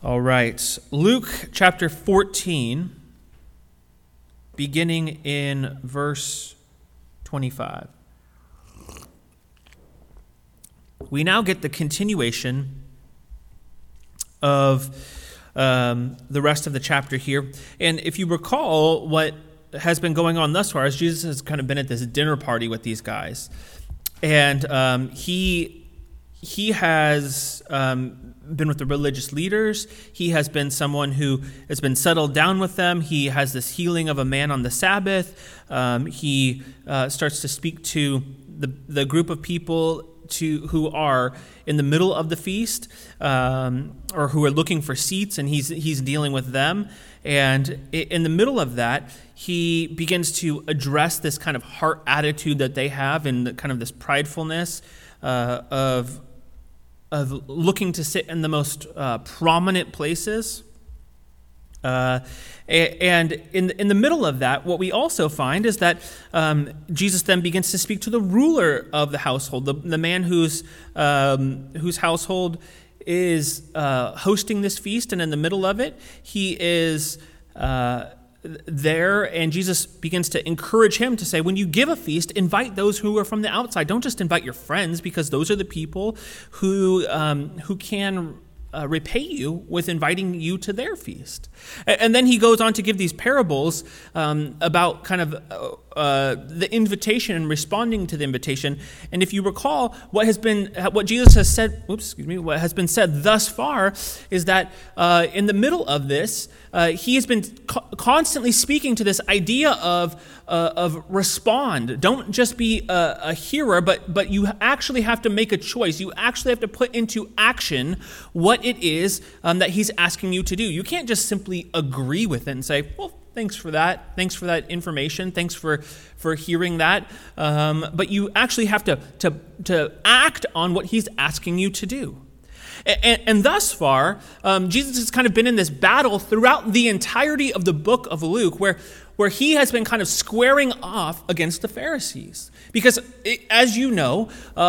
All right, Luke chapter 14, beginning in verse 25. We now get the continuation of the rest of the chapter here. And if you recall, what has been going on thus far is Jesus has kind of been at this dinner party with these guys. And he has been with the religious leaders. He has been someone who has been settled down with them. He has this healing of a man on the Sabbath. He starts to speak to the group of people who are in the middle of the feast or who are looking for seats, and he's dealing with them. And in the middle of that, he begins to address this kind of heart attitude that they have and kind of this pridefulness of looking to sit in the most prominent places. And in the middle of that, what we also find is that Jesus then begins to speak to the ruler of the household, the man whose household is hosting this feast, and in the middle of it, he is there, and Jesus begins to encourage him to say, when you give a feast, invite those who are from the outside. Don't just invite your friends, because those are the people who can repay you with inviting you to their feast. And then he goes on to give these parables about kind of the invitation and responding to the invitation. And if you recall, what Jesus has said, what has been said thus far is that in the middle of this, he has been constantly speaking to this idea of respond. Don't just be a hearer, but you actually have to make a choice. You actually have to put into action what it is that he's asking you to do. You can't just simply agree with it and say, well, thanks for that. Thanks for that information. Thanks for hearing that. But you actually have to act on what he's asking you to do. And thus far, Jesus has kind of been in this battle throughout the entirety of the book of Luke, where he has been kind of squaring off against the Pharisees. Because, as you know,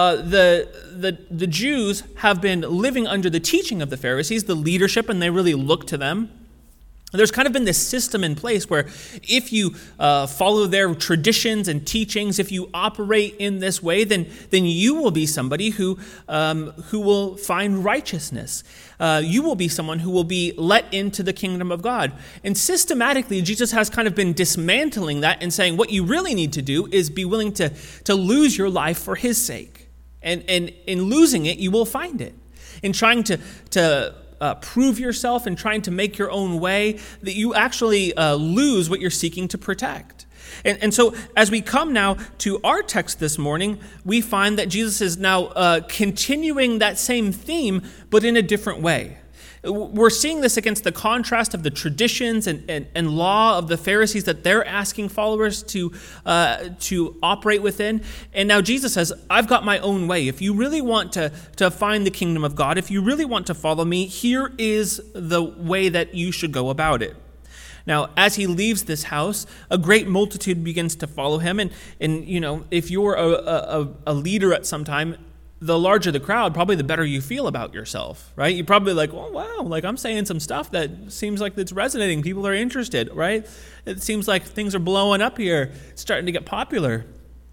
the Jews have been living under the teaching of the Pharisees, the leadership, and they really look to them. There's kind of been this system in place where if you follow their traditions and teachings, if you operate in this way, then you will be somebody who will find righteousness. You will be someone who will be let into the kingdom of God. And systematically, Jesus has kind of been dismantling that and saying what you really need to do is be willing to lose your life for his sake. And in losing it, you will find it. In trying to prove yourself and trying to make your own way, that you actually lose what you're seeking to protect. And so as we come now to our text this morning, we find that Jesus is now continuing that same theme, but in a different way. We're seeing this against the contrast of the traditions and law of the Pharisees that they're asking followers to operate within. And now Jesus says, I've got my own way. If you really want to find the kingdom of God, if you really want to follow me, here is the way that you should go about it. Now, as he leaves this house, a great multitude begins to follow him. And you know, if you're a leader at some time, the larger the crowd, probably the better you feel about yourself, right? You're probably like, oh, wow, like I'm saying some stuff that seems like it's resonating. People are interested, right? It seems like things are blowing up here. It's starting to get popular.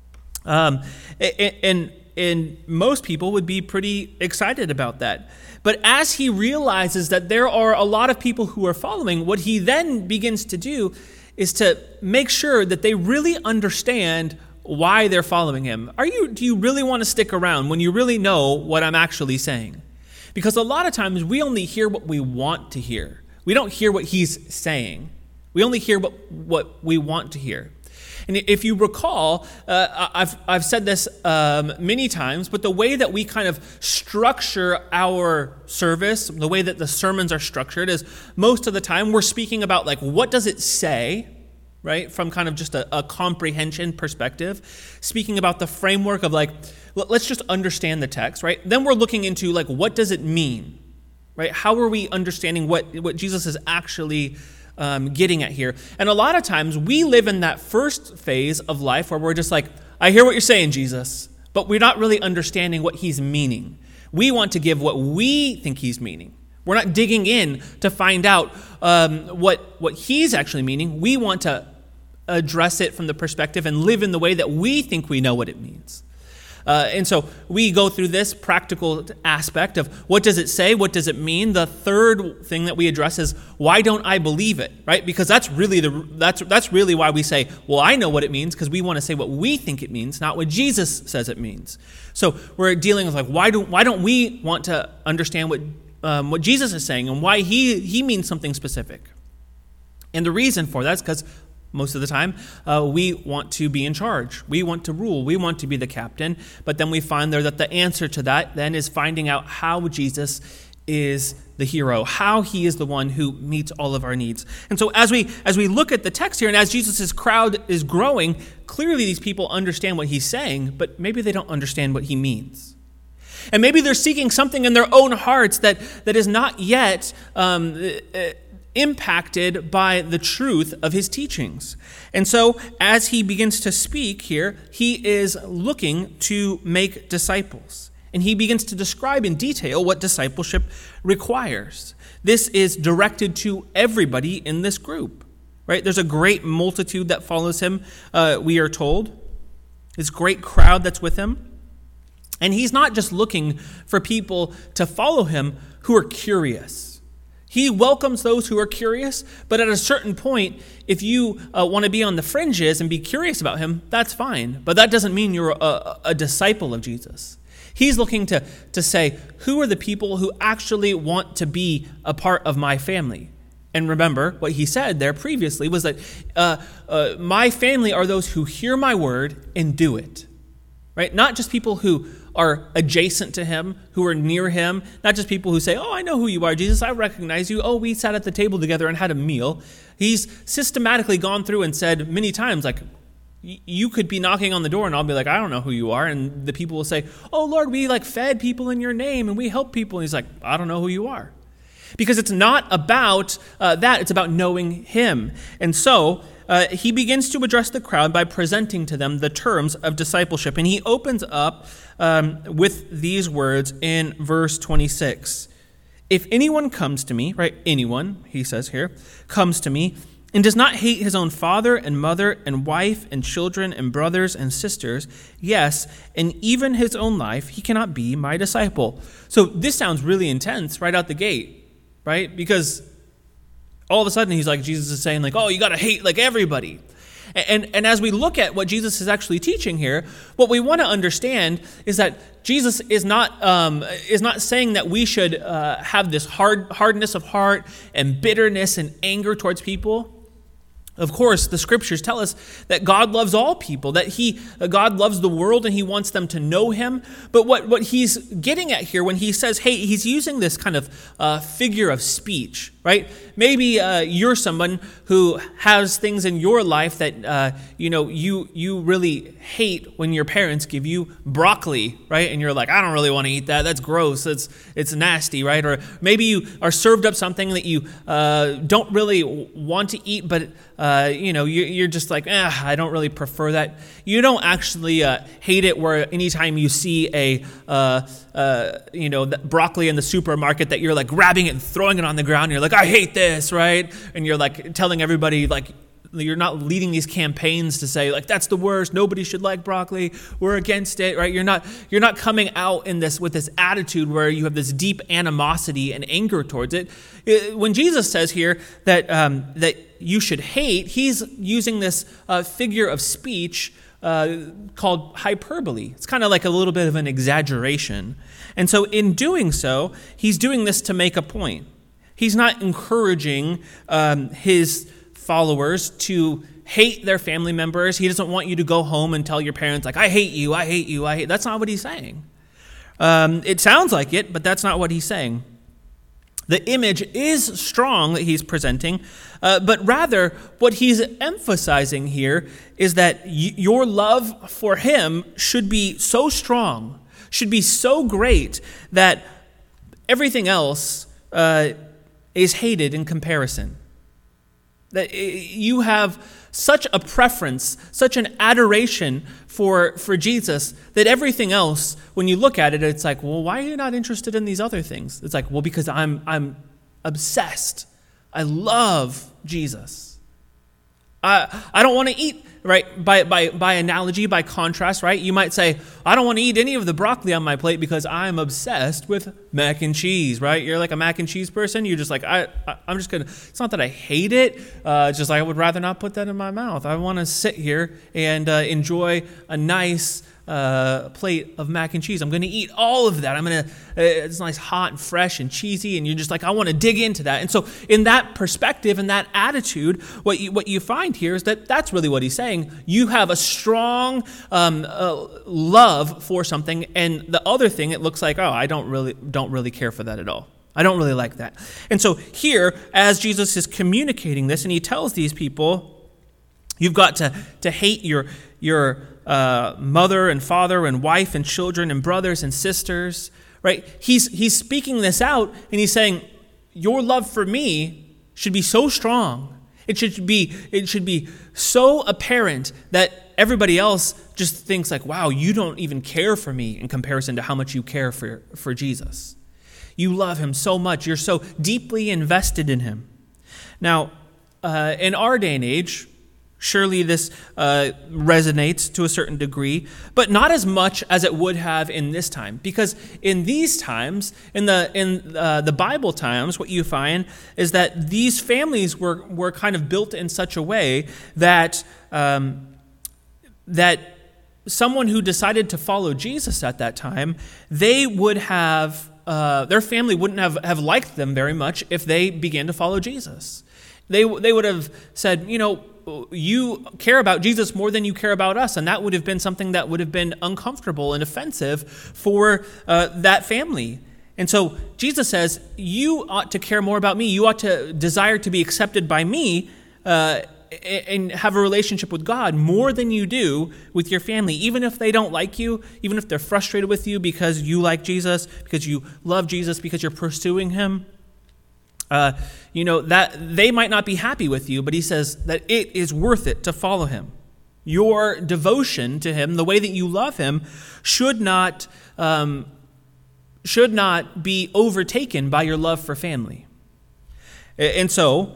And most people would be pretty excited about that. But as he realizes that there are a lot of people who are following, what he then begins to do is to make sure that they really understand why they're following him. Do you really want to stick around when you really know what I'm actually saying? Because a lot of times we only hear what we want to hear. We don't hear what he's saying. We only hear what we want to hear. And if you recall, I've said this many times, but the way that we kind of structure our service, the way that the sermons are structured is most of the time we're speaking about like, what does it say? Right? From kind of just a comprehension perspective, speaking about the framework of like, let's just understand the text, right? Then we're looking into like, what does it mean, right? How are we understanding what Jesus is actually getting at here? And a lot of times we live in that first phase of life where we're just like, I hear what you're saying, Jesus, but we're not really understanding what he's meaning. We want to give what we think he's meaning. We're not digging in to find out what he's actually meaning. We want to address it from the perspective and live in the way that we think we know what it means. And so we go through this practical aspect of what does it say? What does it mean? The third thing that we address is, why don't I believe it? Right? Because that's really why we say, well, I know what it means, because we want to say what we think it means, not what Jesus says it means. So we're dealing with why don't we want to understand what Jesus is saying and why he means something specific? And the reason for that is because most of the time, we want to be in charge. We want to rule. We want to be the captain. But then we find there that the answer to that then is finding out how Jesus is the hero, how he is the one who meets all of our needs. And so as we look at the text here, and as Jesus' crowd is growing, clearly these people understand what he's saying, but maybe they don't understand what he means. And maybe they're seeking something in their own hearts that is not yet impacted by the truth of his teachings. And so as he begins to speak here, he is looking to make disciples. And he begins to describe in detail what discipleship requires. This is directed to everybody in this group, right? There's a great multitude that follows him, we are told. This great crowd that's with him. And he's not just looking for people to follow him who are curious. He welcomes those who are curious, but at a certain point, if you want to be on the fringes and be curious about him, that's fine. But that doesn't mean you're a disciple of Jesus. He's looking to say, who are the people who actually want to be a part of my family? And remember, what he said there previously was that my family are those who hear my word and do it. Right? Not just people who are adjacent to him, who are near him, not just people who say, oh, I know who you are, Jesus, I recognize you. Oh, we sat at the table together and had a meal. He's systematically gone through and said many times, you could be knocking on the door and I'll be like, I don't know who you are. And the people will say, oh, Lord, we fed people in your name and we help people. And he's like, I don't know who you are. Because it's not about that. It's about knowing him. And so he begins to address the crowd by presenting to them the terms of discipleship. And he opens up with these words in verse 26. If anyone comes to me, right, anyone, he says here, comes to me and does not hate his own father and mother and wife and children and brothers and sisters, yes, and even his own life, he cannot be my disciple. So this sounds really intense right out the gate, right? Because all of a sudden, Jesus is saying oh, you got to hate everybody. And as we look at what Jesus is actually teaching here, what we want to understand is that Jesus is not saying that we should have this hardness of heart and bitterness and anger towards people. Of course, the scriptures tell us that God loves all people, that God loves the world and he wants them to know him. But what he's getting at here when he says, hey, he's using this kind of figure of speech, right? Maybe you're someone who has things in your life that you really hate when your parents give you broccoli, right? And you're like, I don't really want to eat that. That's gross. It's nasty, right? Or maybe you are served up something that you don't really want to eat, but you're just like, I don't really prefer that. You don't actually hate it where anytime you see a broccoli in the supermarket that you're grabbing it and throwing it on the ground. And you're like, I hate this, right? And you're telling everybody you're not leading these campaigns to say that's the worst. Nobody should like broccoli. We're against it, right? You're not coming out in this with this attitude where you have this deep animosity and anger towards it. When Jesus says here that you should hate, he's using this figure of speech called hyperbole. It's kind of like a little bit of an exaggeration. And so in doing so, he's doing this to make a point. He's not encouraging his followers to hate their family members. He doesn't want you to go home and tell your parents, I hate you, I hate you, I hate. That's not what he's saying. It sounds like it, but that's not what he's saying. The image is strong that he's presenting, but rather what he's emphasizing here is that your love for him should be so strong, should be so great that everything else is hated in comparison. That you have such a preference, such an adoration for Jesus that everything else, when you look at it, it's well, why are you not interested in these other things? It's well, because I'm obsessed. I love Jesus. I don't want to eat, right? By analogy, by contrast, right? You might say, I don't want to eat any of the broccoli on my plate because I'm obsessed with mac and cheese, right? You're like a mac and cheese person. You're just like, I'm just going to, it's not that I hate it. It's just like I would rather not put that in my mouth. I want to sit here and enjoy a nice plate of mac and cheese. I'm going to eat all of that. It's nice, hot and fresh and cheesy, and you're just like, I want to dig into that. And so in that perspective and that attitude, what you find here is that that's really what he's saying. You have a strong love for something, and the other thing, it looks like, I don't really care for that at all. I don't really like that. And so here, as Jesus is communicating this, and he tells these people, you've got to hate your mother and father and wife and children and brothers and sisters, right? He's speaking this out, and he's saying, your love for me should be so strong. It should be so apparent that everybody else just thinks like, wow, you don't even care for me in comparison to how much you care for Jesus. You love him so much. You're so deeply invested in him. Now, in our day and age, surely this resonates to a certain degree, but not as much as it would have in this time. Because in these times, in the Bible times, what you find is that these families were kind of built in such a way that that someone who decided to follow Jesus at that time, they would have their family wouldn't have liked them very much if they began to follow Jesus. They would have said, you care about Jesus more than you care about us. And that would have been something that would have been uncomfortable and offensive for that family. And so Jesus says, you ought to care more about me. You ought to desire to be accepted by me and have a relationship with God more than you do with your family. Even if they don't like you, even if they're frustrated with you because you like Jesus, because you love Jesus, because you're pursuing him. That they might not be happy with you, but he says that it is worth it to follow him. Your devotion to him, the way that you love him, should not be overtaken by your love for family. And so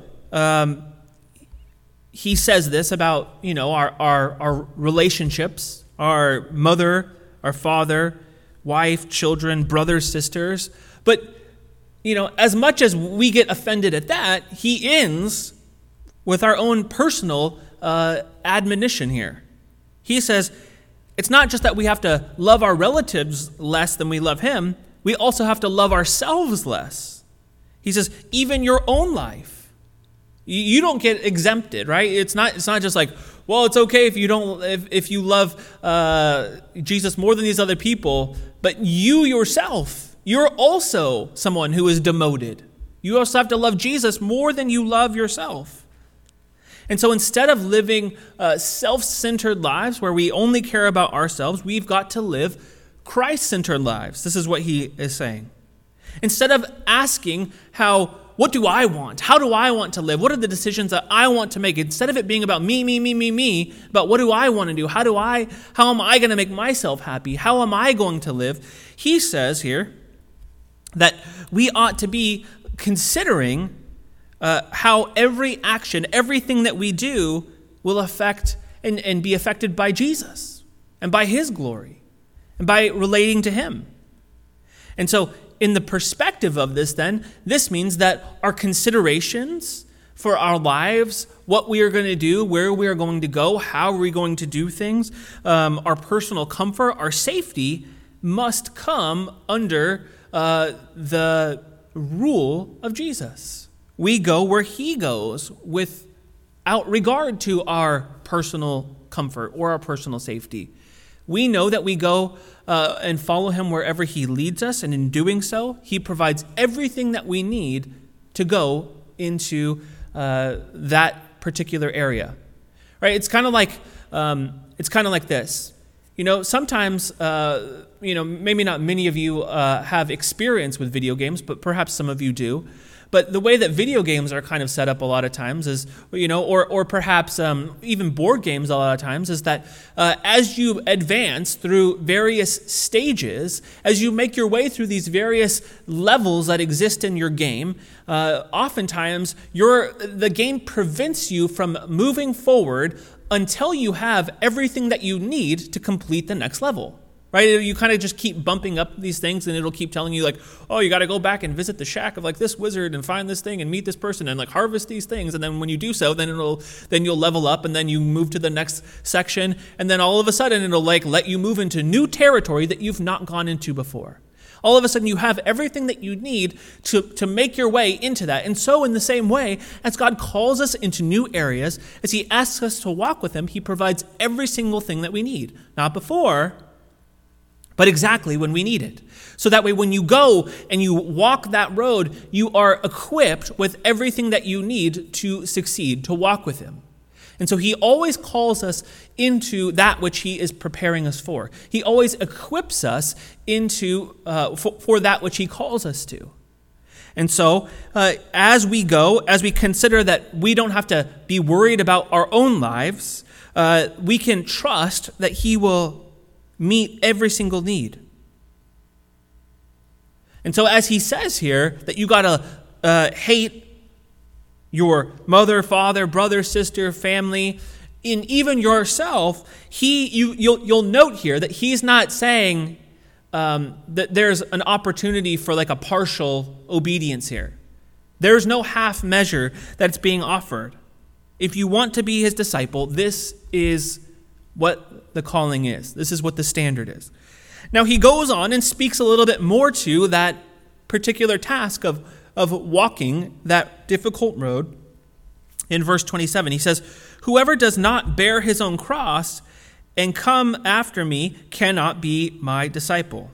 he says this about our relationships, our mother, our father, wife, children, brothers, sisters, but as much as we get offended at that, he ends with our own personal admonition here. He says, it's not just that we have to love our relatives less than we love him, we also have to love ourselves less. He says, even your own life. You don't get exempted, right? It's not just like, well, it's okay if you love Jesus more than these other people, but you yourself, you're also someone who is demoted. You also have to love Jesus more than you love yourself. And so instead of living self-centered lives where we only care about ourselves, we've got to live Christ-centered lives. This is what he is saying. Instead of asking what do I want? How do I want to live? What are the decisions that I want to make? Instead of it being about me, about what do I want to do? How am I going to make myself happy? How am I going to live? He says here that we ought to be considering how every action, everything that we do will affect and be affected by Jesus and by his glory and by relating to him. And so in the perspective of this then, this means that our considerations for our lives, what we are going to do, where we are going to go, how are we going to do things, our personal comfort, our safety must come under the rule of Jesus. We go where he goes without regard to our personal comfort or our personal safety. We know that we go and follow him wherever he leads us, and in doing so, he provides everything that we need to go into that particular area. Right? It's kind of like this. Sometimes, maybe not many of you have experience with video games, but perhaps some of you do. But the way that video games are kind of set up a lot of times is, or perhaps even board games a lot of times, is that as you advance through various stages, as you make your way through these various levels that exist in your game, oftentimes the game prevents you from moving forward until you have everything that you need to complete the next level. Right? You kind of just keep bumping up these things, and it'll keep telling you, like, oh, you got to go back and visit the shack of, like, this wizard and find this thing and meet this person and, like, harvest these things. And then when you do so, then you'll level up, and then you move to the next section, and then all of a sudden it'll, like, let you move into new territory that you've not gone into before. All of a sudden you have everything that you need to make your way into that. And so in the same way, as God calls us into new areas, as he asks us to walk with him, he provides every single thing that we need. Not before, but exactly when we need it. So that way when you go and you walk that road, you are equipped with everything that you need to succeed, to walk with him. And so he always calls us into that which he is preparing us for. He always equips us into for that which he calls us to. And so as we go, as we consider that we don't have to be worried about our own lives, we can trust that he will meet every single need. And so as he says here that you got to hate your mother, father, brother, sister, family, and even yourself, you'll note here that he's not saying that there's an opportunity for like a partial obedience here. There's no half measure that's being offered. If you want to be his disciple, this is what the calling is. This is what the standard is. Now he goes on and speaks a little bit more to that particular task of walking that difficult road. In verse 27, he says, "Whoever does not bear his own cross and come after me cannot be my disciple."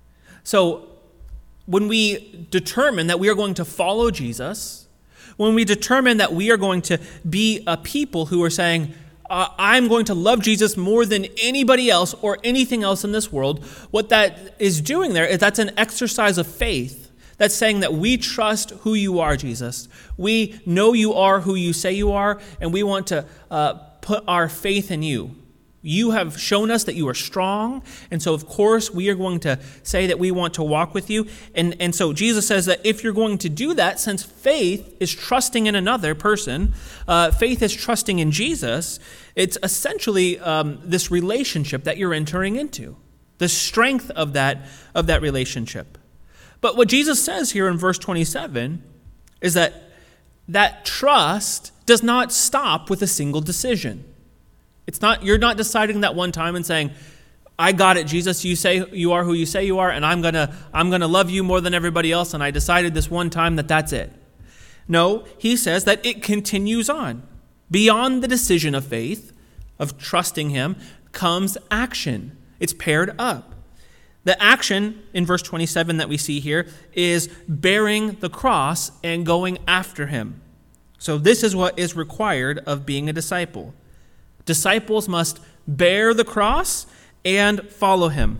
So when we determine that we are going to follow Jesus, when we determine that we are going to be a people who are saying, I'm going to love Jesus more than anybody else or anything else in this world, what that is doing there is that's an exercise of faith. That's saying that we trust who you are, Jesus. We know you are who you say you are, and we want to put our faith in you. You have shown us that you are strong, and so of course we are going to say that we want to walk with you. And so Jesus says that if you're going to do that, since faith is trusting in another person, faith is trusting in Jesus, it's essentially this relationship that you're entering into, the strength of that relationship. But what Jesus says here in verse 27 is that trust does not stop with a single decision. You're not deciding that one time and saying, I got it, Jesus, you say you are who you say you are, and I'm gonna love you more than everybody else, and I decided this one time that that's it. No, he says that it continues on. Beyond the decision of faith, of trusting him, comes action. It's paired up. The action in verse 27 that we see here is bearing the cross and going after him. So this is what is required of being a disciple. Disciples must bear the cross and follow him.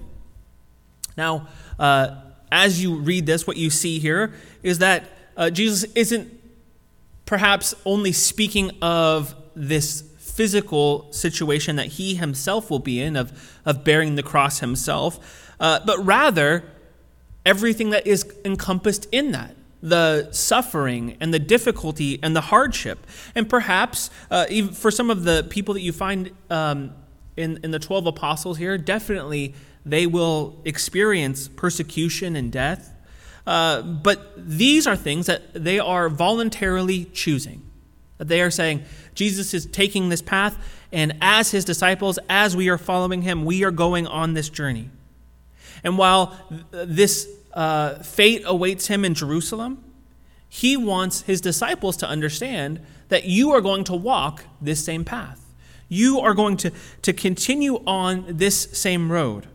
Now, as you read this, what you see here is that Jesus isn't perhaps only speaking of this physical situation that he himself will be in, of bearing the cross himself, but rather everything that is encompassed in that. The suffering and the difficulty and the hardship. And perhaps even for some of the people that you find in the 12 apostles here, definitely they will experience persecution and death. But these are things that they are voluntarily choosing. They are saying, Jesus is taking this path, and as his disciples, as we are following him, we are going on this journey. And while this fate awaits him in Jerusalem, he wants his disciples to understand that you are going to walk this same path. You are going to continue on this same road.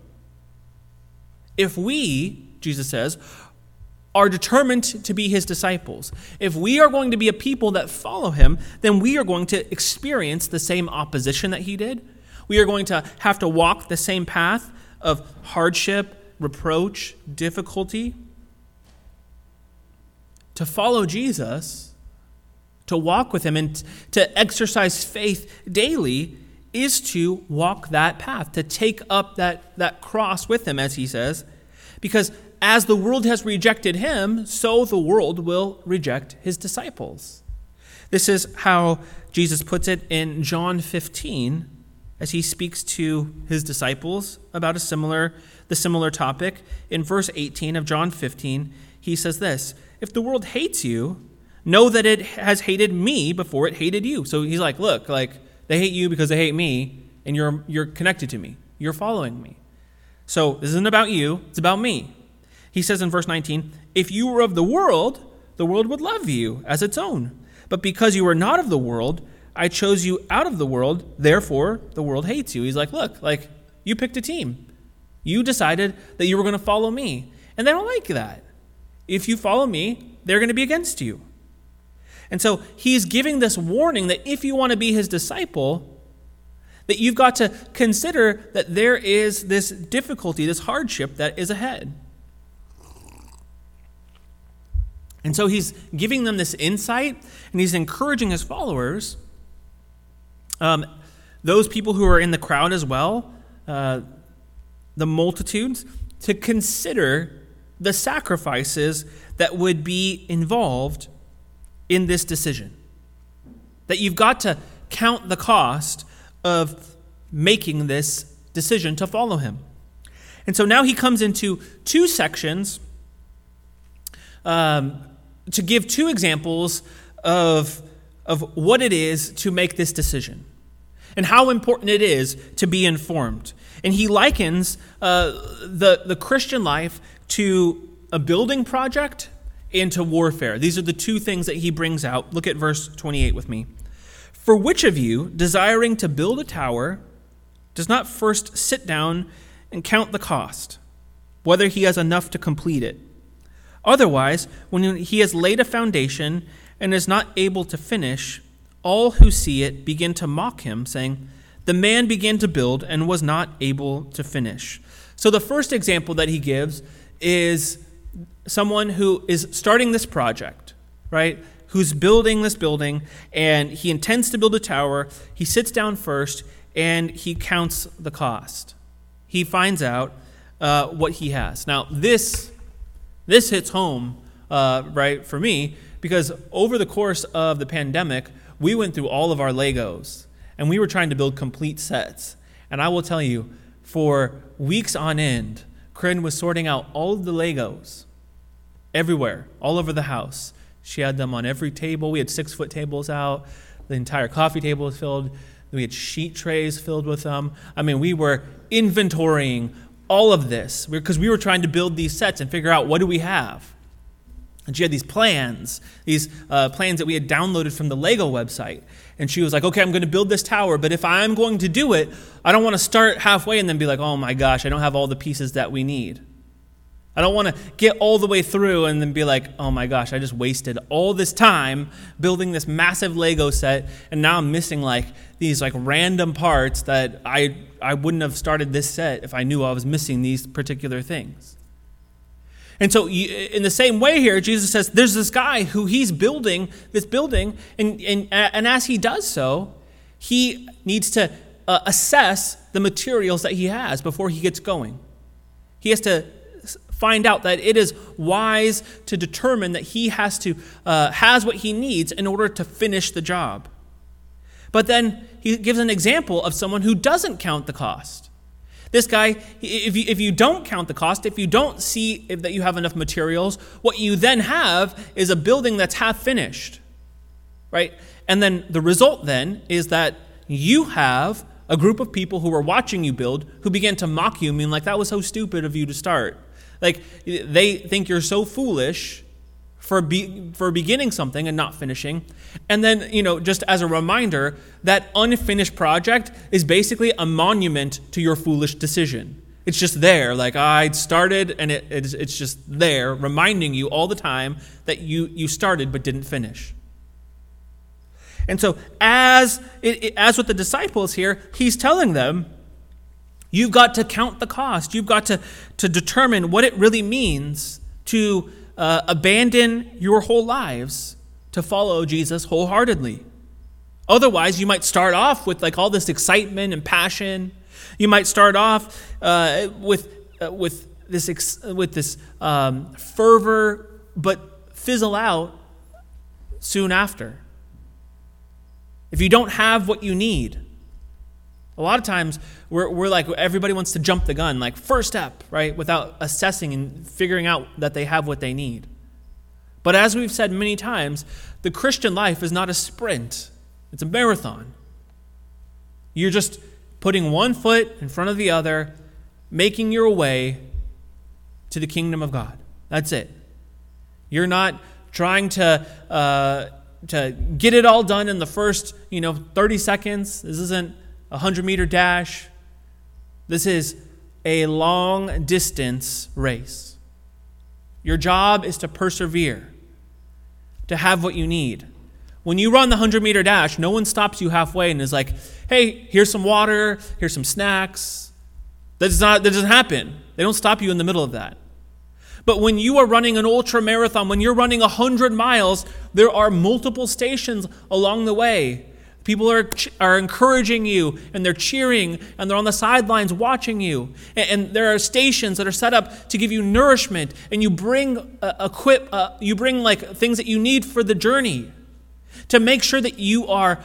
If we, Jesus says, are determined to be his disciples, if we are going to be a people that follow him, then we are going to experience the same opposition that he did. We are going to have to walk the same path of hardship, reproach, difficulty. to follow Jesus, to walk with him, and to exercise faith daily is to walk that path, to take up that cross with him, as he says, because as the world has rejected him, so the world will reject his disciples. This is how Jesus puts it in John 15, as he speaks to his disciples about the similar topic. In verse 18 of John 15, he says this: "If the world hates you, know that it has hated me before it hated you." So he's like, look, they hate you because they hate me, and you're connected to me. You're following me. So this isn't about you, it's about me. He says in verse 19, "If you were of the world would love you as its own. But because you are not of the world, I chose you out of the world, therefore the world hates you." He's like, look, you picked a team. You decided that you were going to follow me. And they don't like that. If you follow me, they're going to be against you. And so he's giving this warning that if you want to be his disciple, that you've got to consider that there is this difficulty, this hardship that is ahead. And so he's giving them this insight, and he's encouraging his followers, those people who are in the crowd as well, the multitudes, to consider the sacrifices that would be involved in this decision. That you've got to count the cost of making this decision to follow him. And so now he comes into two sections to give two examples of what it is to make this decision and how important it is to be informed. And he likens the Christian life to a building project and to warfare. These are the two things that he brings out. Look at verse 28 with me. "For which of you, desiring to build a tower, does not first sit down and count the cost, whether he has enough to complete it? Otherwise, when he has laid a foundation and is not able to finish, all who see it begin to mock him, saying, 'The man began to build and was not able to finish.'" So the first example that he gives is someone who is starting this project, right? Who's building this building, and he intends to build a tower. He sits down first, and he counts the cost. He finds out what he has. Now, this hits home, right, for me, because over the course of the pandemic, we went through all of our Legos, and we were trying to build complete sets. And I will tell you, for weeks on end, Corinne was sorting out all of the Legos everywhere, all over the house. She had them on every table. We had 6-foot tables out. The entire coffee table was filled. We had sheet trays filled with them. I mean, we were inventorying all of this because we were trying to build these sets and figure out what do we have. And she had these plans that we had downloaded from the Lego website. And she was like, okay, I'm going to build this tower, but if I'm going to do it, I don't want to start halfway and then be like, oh my gosh, I don't have all the pieces that we need. I don't want to get all the way through and then be like, oh my gosh, I just wasted all this time building this massive Lego set, and now I'm missing these random parts that I wouldn't have started this set if I knew I was missing these particular things. And so in the same way here, Jesus says there's this guy who he's building this building, and as he does so, he needs to assess the materials that he has before he gets going. He has to find out that it is wise to determine that he has what he needs in order to finish the job. But then he gives an example of someone who doesn't count the cost. This guy, if you don't count the cost, if you don't see that you have enough materials, what you then have is a building that's half finished, right? And then the result then is that you have a group of people who are watching you build who begin to mock you, mean that was so stupid of you to start. They think you're so foolish for beginning something and not finishing. And then, just as a reminder, that unfinished project is basically a monument to your foolish decision. It's just there, I started, and it's just there, reminding you all the time that you started but didn't finish. And so, as with the disciples here, he's telling them, you've got to count the cost. You've got to determine what it really means to abandon your whole lives to follow Jesus wholeheartedly. Otherwise, you might start off with like all this excitement and passion. You might start off with this fervor, but fizzle out soon after. If you don't have what you need, a lot of times we're like, everybody wants to jump the gun, like first step, right? Without assessing and figuring out that they have what they need. But as we've said many times, the Christian life is not a sprint. It's a marathon. You're just putting one foot in front of the other, making your way to the kingdom of God. That's it. You're not trying to get it all done in the first, 30 seconds. This isn't a 100-meter dash. This is a long-distance race. Your job is to persevere, to have what you need. When you run the 100-meter dash, no one stops you halfway and is like, hey, here's some water, here's some snacks. That doesn't happen. They don't stop you in the middle of that. But when you are running an ultra marathon, when you're running 100 miles, there are multiple stations along the way. People are encouraging you, and they're cheering, and they're on the sidelines watching you. And there are stations that are set up to give you nourishment, and you bring like things that you need for the journey to make sure that you are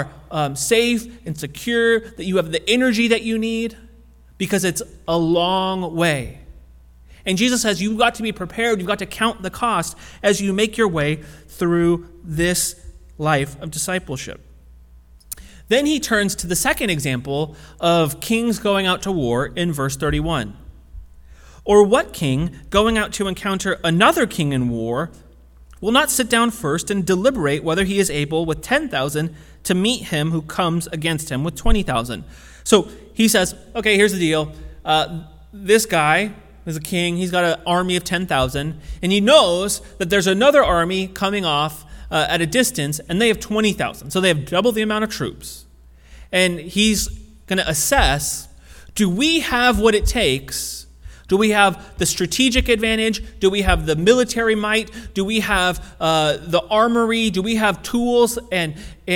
safe and secure, that you have the energy that you need, because it's a long way. And Jesus says you've got to be prepared, you've got to count the cost as you make your way through this life of discipleship. Then he turns to the second example of kings going out to war in verse 31. Or what king, going out to encounter another king in war, will not sit down first and deliberate whether he is able with 10,000 to meet him who comes against him with 20,000? So he says, okay, here's the deal. This guy is a king. He's got an army of 10,000, and he knows that there's another army coming off at a distance, and they have 20,000. So they have double the amount of troops. And he's going to assess, do we have what it takes? Do we have the strategic advantage? Do we have the military might? Do we have the armory? Do we have tools and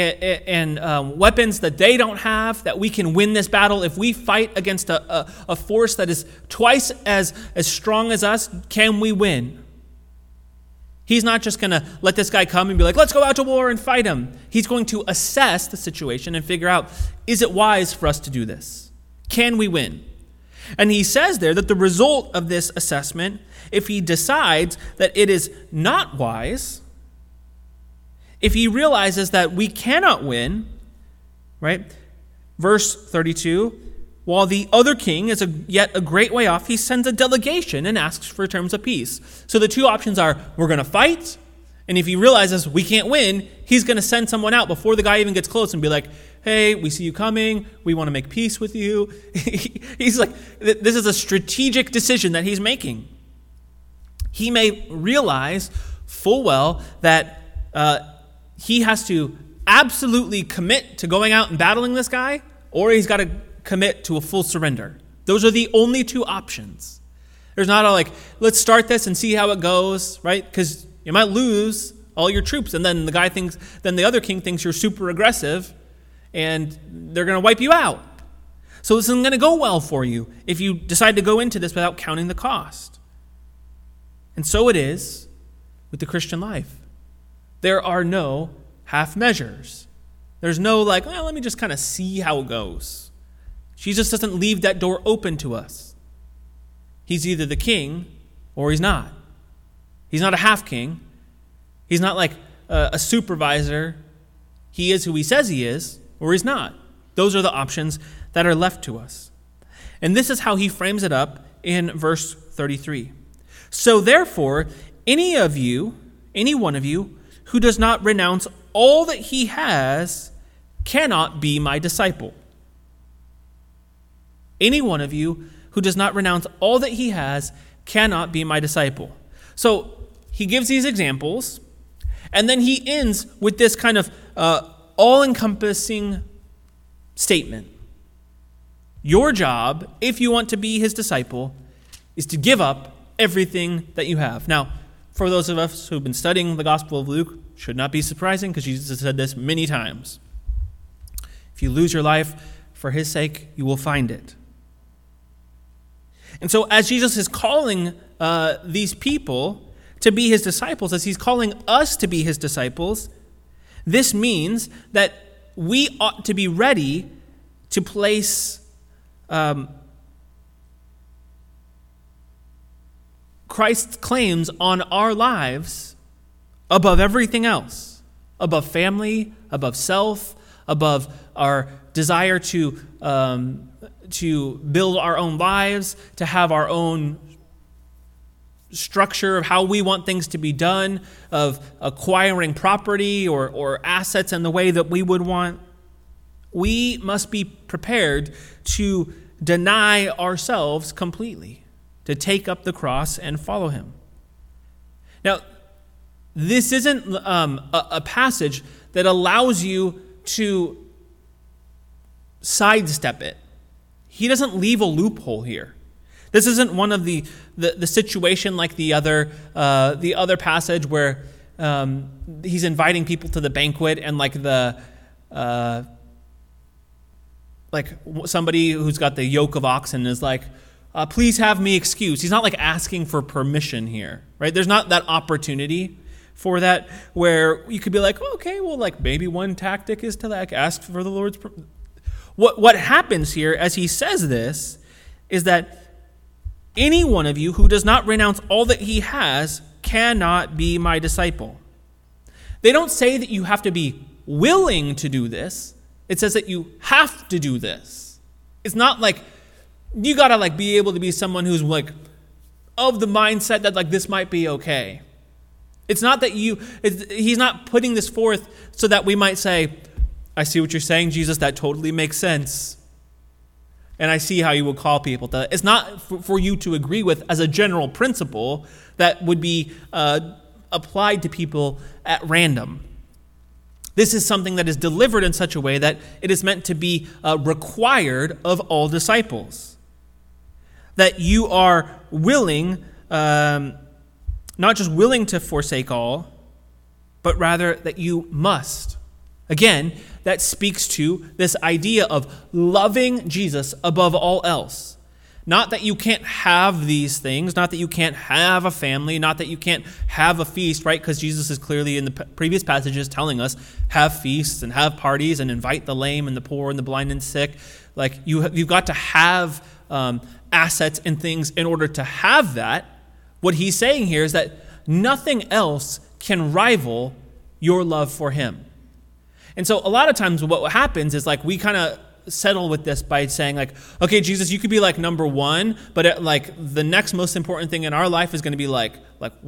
weapons that they don't have, that we can win this battle? If we fight against a force that is twice as strong as us, can we win? He's not just going to let this guy come and be like, let's go out to war and fight him. He's going to assess the situation and figure out, is it wise for us to do this? Can we win? And he says there that the result of this assessment, if he decides that it is not wise, if he realizes that we cannot win, right? Verse 32, while the other king is yet a great way off, he sends a delegation and asks for terms of peace. So the two options are, we're going to fight, and if he realizes we can't win, he's going to send someone out before the guy even gets close and be like, hey, we see you coming, we want to make peace with you. He's like, this is a strategic decision that he's making. He may realize full well that he has to absolutely commit to going out and battling this guy, or he's got to commit to a full surrender. Those are the only two options. There's not a like, let's start this and see how it goes, right? Because you might lose all your troops, and then the other king thinks you're super aggressive, and they're going to wipe you out. So this isn't going to go well for you if you decide to go into this without counting the cost. And so it is with the Christian life. There are no half measures. There's no like, well, let me just kind of see how it goes. Jesus doesn't leave that door open to us. He's either the king or he's not. He's not a half king. He's not like a supervisor. He is who he says he is, or he's not. Those are the options that are left to us. And this is how he frames it up in verse 33. So therefore, any one of you who does not renounce all that he has cannot be my disciple. Any one of you who does not renounce all that he has cannot be my disciple. So he gives these examples, and then he ends with this kind of all-encompassing statement. Your job, if you want to be his disciple, is to give up everything that you have. Now, for those of us who've been studying the Gospel of Luke, should not be surprising because Jesus has said this many times. If you lose your life for his sake, you will find it. And so as Jesus is calling these people to be his disciples, as he's calling us to be his disciples, this means that we ought to be ready to place Christ's claims on our lives above everything else, above family, above self, above our desire to build our own lives, to have our own structure of how we want things to be done, of acquiring property or assets in the way that we would want. We must be prepared to deny ourselves completely, to take up the cross and follow him. Now, this isn't a passage that allows you to sidestep it. He doesn't leave a loophole here. This isn't one of the situation like the other passage where he's inviting people to the banquet and like somebody who's got the yoke of oxen is like, please have me excused. He's not like asking for permission here, right? There's not that opportunity for that where you could be like, okay, well, like maybe one tactic is to like ask for the Lord's permission. What happens here as he says this is that any one of you who does not renounce all that he has cannot be my disciple. They don't say that you have to be willing to do this. It says that you have to do this. It's not like you got to like be able to be someone who's like of the mindset that like this might be okay. It's not that he's not putting this forth so that we might say, I see what you're saying, Jesus, that totally makes sense. And I see how you will call people to. It's not for you to agree with as a general principle that would be applied to people at random. This is something that is delivered in such a way that it is meant to be required of all disciples. That you are willing, not just willing to forsake all, but rather that you must. Again, that speaks to this idea of loving Jesus above all else. Not that you can't have these things, not that you can't have a family, not that you can't have a feast, right? Because Jesus is clearly in the previous passages telling us, have feasts and have parties and invite the lame and the poor and the blind and sick. Like you've got to have assets and things in order to have that. What he's saying here is that nothing else can rival your love for him. And so a lot of times what happens is like we kind of settle with this by saying like, okay, Jesus, you could be like number one, but like the next most important thing in our life is going to be like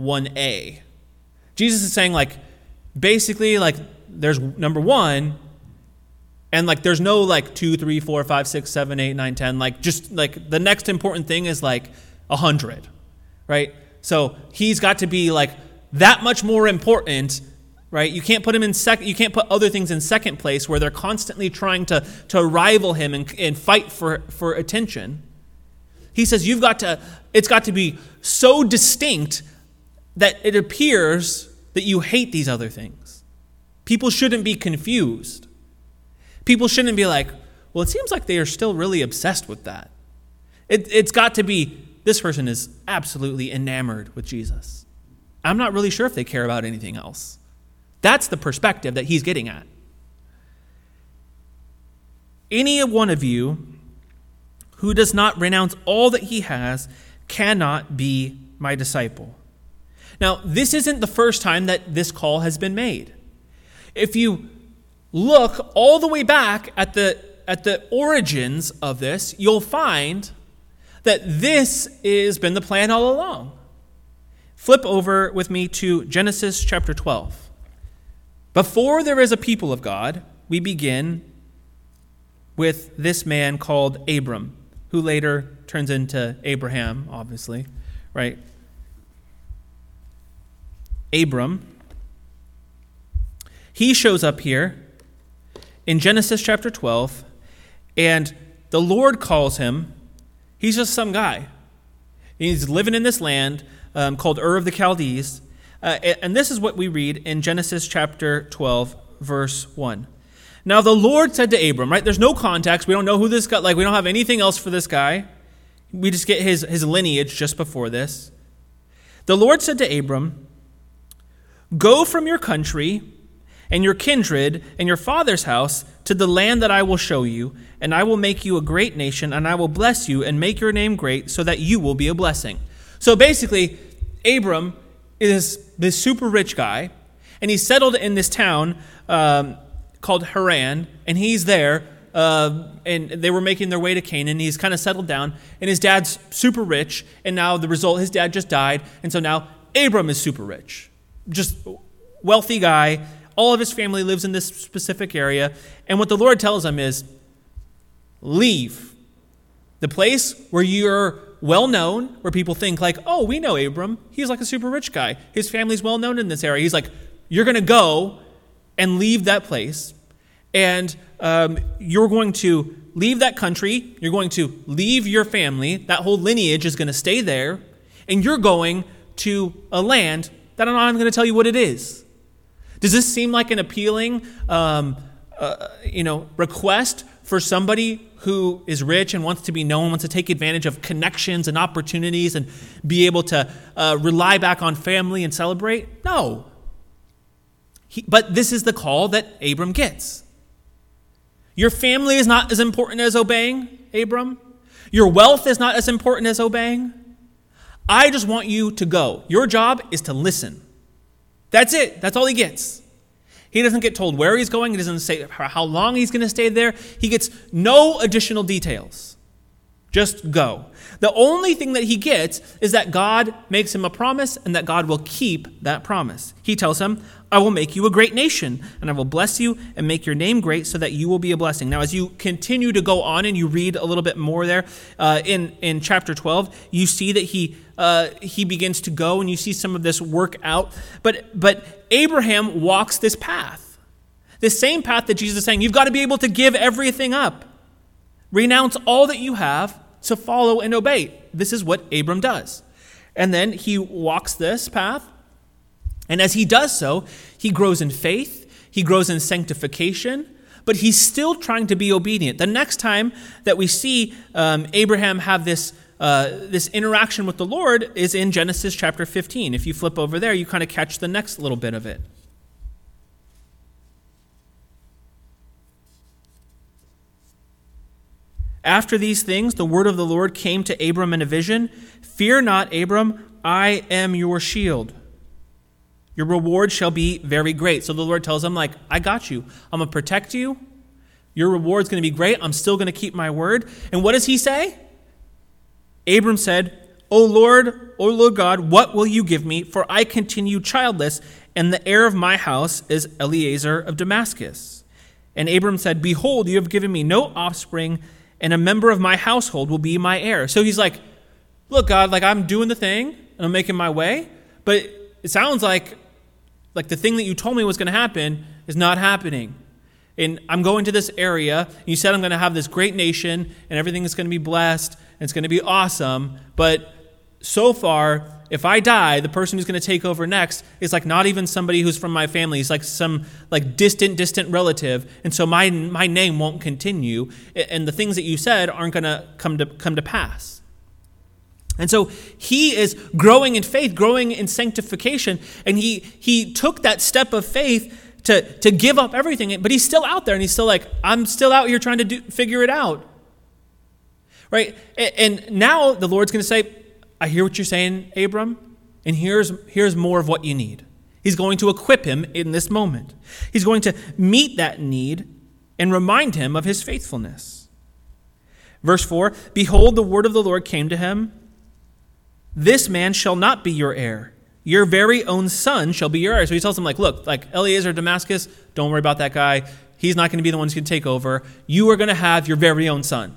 1A. Jesus is saying like, basically like there's number one and like there's no like 2, 3, 4, 5, 6, 7, 8, 9, 10. Like just like the next important thing is like 100, right? So he's got to be like that much more important. Right? You can't put him in second. You can't put other things in second place where they're constantly trying to rival him and fight for attention. He says it's got to be so distinct that it appears that you hate these other things. People shouldn't be confused. People shouldn't be like, well, it seems like they are still really obsessed with that. It's got to be, this person is absolutely enamored with Jesus. I'm not really sure if they care about anything else. That's the perspective that he's getting at. Any one of you who does not renounce all that he has cannot be my disciple. Now, this isn't the first time that this call has been made. If you look all the way back at the origins of this, you'll find that this has been the plan all along. Flip over with me to Genesis chapter 12. Before there is a people of God, we begin with this man called Abram, who later turns into Abraham, obviously, right? Abram, he shows up here in Genesis chapter 12, and the Lord calls him. He's just some guy. He's living in this land called Ur of the Chaldees, And this is what we read in Genesis chapter 12, verse 1. Now the Lord said to Abram, right? There's no context. We don't know who this guy, we don't have anything else for this guy. We just get his lineage just before this. The Lord said to Abram, "Go from your country and your kindred and your father's house to the land that I will show you, and I will make you a great nation, and I will bless you and make your name great so that you will be a blessing." So basically, Abram is this super rich guy, and he's settled in this town called Haran, and he's there, and they were making their way to Canaan. He's kind of settled down, and his dad's super rich, and now the result, his dad just died, and so now Abram is super rich. Just wealthy guy. All of his family lives in this specific area, and what the Lord tells him is, leave the place where you're well known, where people think like, oh, we know Abram. He's like a super rich guy. His family's well known in this area. He's like, you're going to go and leave that place, and you're going to leave that country. You're going to leave your family. That whole lineage is going to stay there, and you're going to a land that I'm not going to tell you what it is. Does this seem like an appealing, request for somebody who is rich and wants to be known, wants to take advantage of connections and opportunities and be able to rely back on family and celebrate? No. But this is the call that Abram gets. Your family is not as important as obeying, Abram. Your wealth is not as important as obeying. I just want you to go. Your job is to listen. That's it. That's all he gets. He doesn't get told where he's going. He doesn't say how long he's going to stay there. He gets no additional details. Just go. The only thing that he gets is that God makes him a promise and that God will keep that promise. He tells him, I will make you a great nation, and I will bless you and make your name great so that you will be a blessing. Now, as you continue to go on and you read a little bit more there in chapter 12, you see that he begins to go and you see some of this work out. But Abraham walks this path, this same path that Jesus is saying, you've got to be able to give everything up. Renounce all that you have to follow and obey. This is what Abram does. And then he walks this path. And as he does so, he grows in faith, he grows in sanctification, but he's still trying to be obedient. The next time that we see Abraham have this interaction with the Lord is in Genesis chapter 15. If you flip over there, you kind of catch the next little bit of it. After these things, the word of the Lord came to Abram in a vision. Fear not, Abram, I am your shield. Your reward shall be very great. So the Lord tells him, I got you. I'm going to protect you. Your reward's going to be great. I'm still going to keep my word. And what does he say? Abram said, O Lord God, what will you give me? For I continue childless, and the heir of my house is Eliezer of Damascus. And Abram said, Behold, you have given me no offspring, and a member of my household will be my heir. So he's like, look, God, I'm doing the thing, and I'm making my way, but it sounds like the thing that you told me was going to happen is not happening. And I'm going to this area, and you said I'm going to have this great nation, and everything is going to be blessed, and it's going to be awesome, but so far, if I die, the person who's going to take over next is not even somebody who's from my family. He's some distant relative, and so my name won't continue, and the things that you said aren't going to come to pass. And so he is growing in faith, growing in sanctification, and he took that step of faith to give up everything, but he's still out there, and he's still I'm still out here trying to figure it out. Right? And now the Lord's going to say, I hear what you're saying, Abram, and here's more of what you need. He's going to equip him in this moment. He's going to meet that need and remind him of his faithfulness. Verse 4, Behold, the word of the Lord came to him. This man shall not be your heir. Your very own son shall be your heir. So he tells him, look, Eliezer of Damascus, don't worry about that guy. He's not going to be the one who's going to take over. You are going to have your very own son.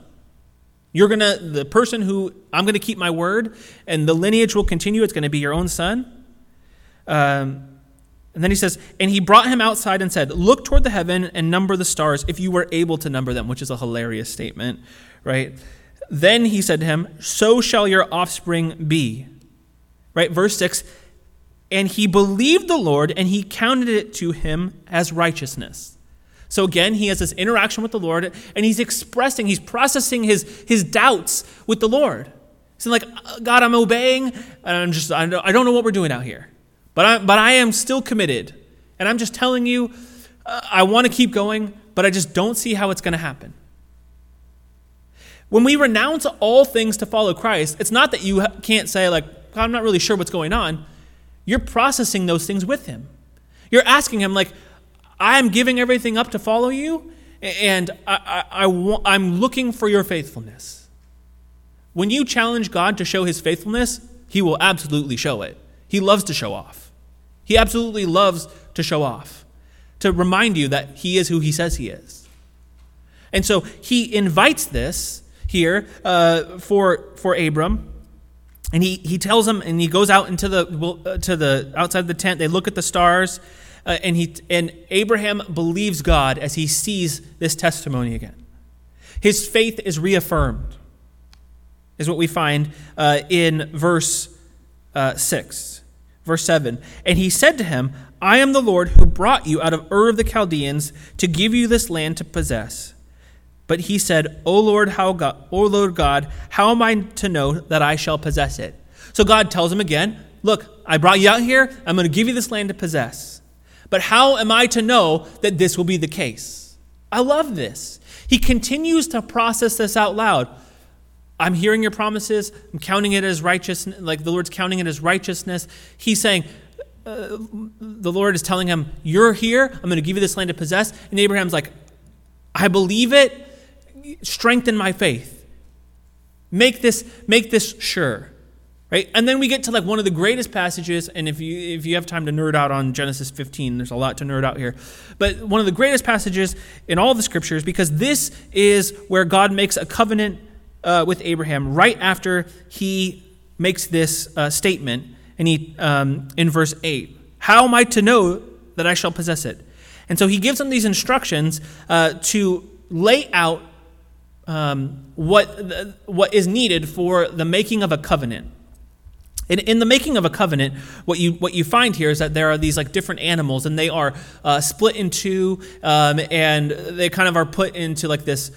The person who I'm going to keep my word, and the lineage will continue. It's going to be your own son. And then he says, and he brought him outside and said, look toward the heaven and number the stars if you were able to number them, which is a hilarious statement, right? Then he said to him, so shall your offspring be. Right? Verse 6, and he believed the Lord, and he counted it to him as righteousness. So again, he has this interaction with the Lord, and he's processing his doubts with the Lord. He's like, God, I'm obeying, and I don't know what we're doing out here. But I am still committed. And I'm just telling you, I want to keep going, but I just don't see how it's going to happen. When we renounce all things to follow Christ, it's not that you can't say, like, I'm not really sure what's going on. You're processing those things with him. You're asking him, like, I'm giving everything up to follow you, and I'm looking for your faithfulness. When you challenge God to show his faithfulness, he will absolutely show it. He loves to show off. He absolutely loves to show off, to remind you that he is who he says he is. And so he invites this here for Abram. And he tells him, and he goes out into the outside the tent. They look at the stars, and Abraham believes God as he sees this testimony again. His faith is reaffirmed, is what we find in verse 6, verse 7. And he said to him, I am the Lord who brought you out of Ur of the Chaldeans to give you this land to possess. But he said, O Lord God, how am I to know that I shall possess it? So God tells him again, look, I brought you out here. I'm going to give you this land to possess. But how am I to know that this will be the case? I love this. He continues to process this out loud. I'm hearing your promises. I'm counting it as righteousness, like the Lord's counting it as righteousness. He's saying, the Lord is telling him, you're here. I'm going to give you this land to possess. And Abraham's like, I believe it. Strengthen my faith. Make this sure. Right? And then we get to like one of the greatest passages, and if you have time to nerd out on Genesis 15, there's a lot to nerd out here. But one of the greatest passages in all the scriptures, because this is where God makes a covenant with Abraham right after he makes this statement, and he in verse 8, how am I to know that I shall possess it? And so he gives them these instructions to lay out what is needed for the making of a covenant. In the making of a covenant, what you find here is that there are these like different animals, and they are split in two, and they kind of are put into like this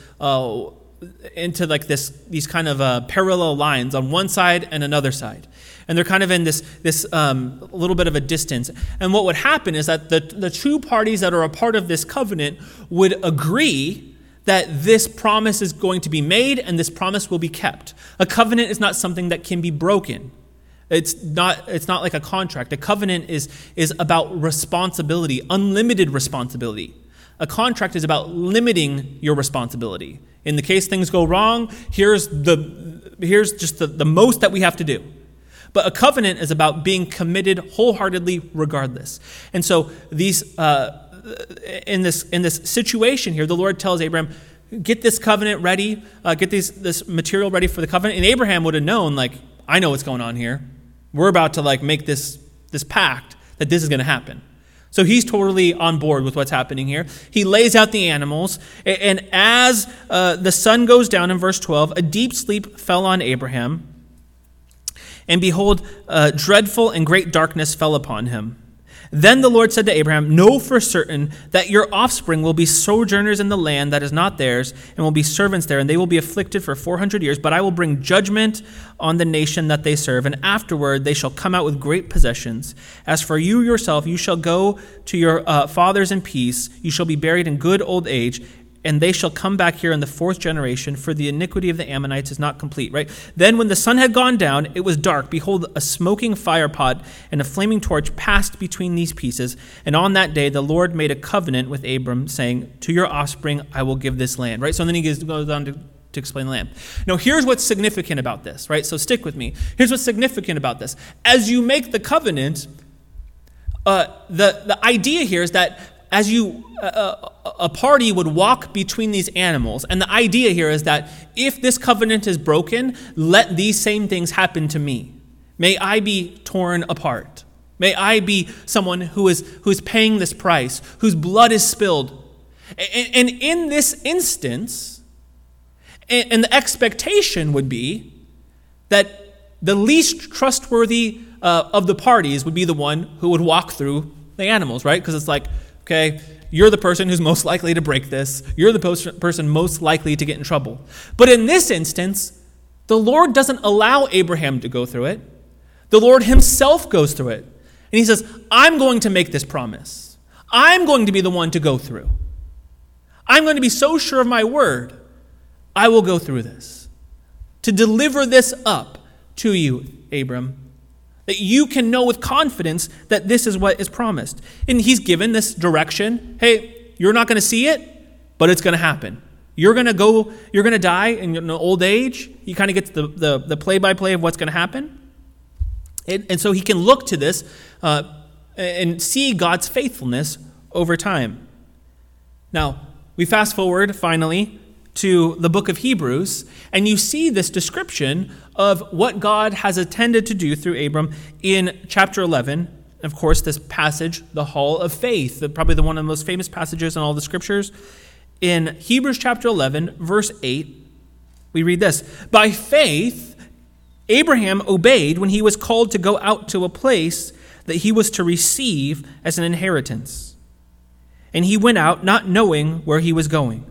these kind of parallel lines on one side and another side, and they're kind of in this little bit of a distance. And what would happen is that the two parties that are a part of this covenant would agree that this promise is going to be made and this promise will be kept. A covenant is not something that can be broken. It's not like a contract. A covenant is about responsibility, unlimited responsibility. A contract is about limiting your responsibility. In the case things go wrong, here's just the most that we have to do. But a covenant is about being committed wholeheartedly regardless. And so these in this situation here, the Lord tells Abraham, get this covenant ready, get this material ready for the covenant. And Abraham would have known, like, I know what's going on here. We're about to like make this pact that this is going to happen. So he's totally on board with what's happening here. He lays out the animals, and as the sun goes down in verse 12, a deep sleep fell on Abraham, and behold, dreadful and great darkness fell upon him. Then the Lord said to Abraham, know for certain that your offspring will be sojourners in the land that is not theirs, and will be servants there, and they will be afflicted for 400 years. But I will bring judgment on the nation that they serve, and afterward they shall come out with great possessions. As for you yourself, you shall go to your fathers in peace. You shall be buried in good old age, and they shall come back here in the fourth generation, for the iniquity of the Ammonites is not complete. Right? Then when the sun had gone down, it was dark. Behold, a smoking fire pot and a flaming torch passed between these pieces. And on that day, the Lord made a covenant with Abram, saying, to your offspring, I will give this land. Right? So then he goes on to explain the land. Now, here's what's significant about this. Right? So stick with me. Here's what's significant about this. As you make the covenant, the idea here is that as a party would walk between these animals, and the idea here is that if this covenant is broken, let these same things happen to me. May I be torn apart. May I be someone who is paying this price, whose blood is spilled. And in this instance, and the expectation would be that the least trustworthy of the parties would be the one who would walk through the animals, right? Because it's like, okay, you're the person who's most likely to break this. You're the person most likely to get in trouble. But in this instance, the Lord doesn't allow Abraham to go through it. The Lord himself goes through it. And he says, I'm going to make this promise. I'm going to be the one to go through. I'm going to be so sure of my word, I will go through this. To deliver this up to you, Abram, that you can know with confidence that this is what is promised. And he's given this direction. Hey, you're not going to see it, but it's going to happen. You're going to die in old age. You kind of get the play-by-play of what's going to happen. And so he can look to this and see God's faithfulness over time. Now, we fast forward finally to the book of Hebrews, and you see this description of what God has intended to do through Abram in chapter 11. Of course, this passage, the Hall of Faith, probably one of the most famous passages in all the scriptures. In Hebrews chapter 11, verse 8, we read this: By faith, Abraham obeyed when he was called to go out to a place that he was to receive as an inheritance. And he went out not knowing where he was going.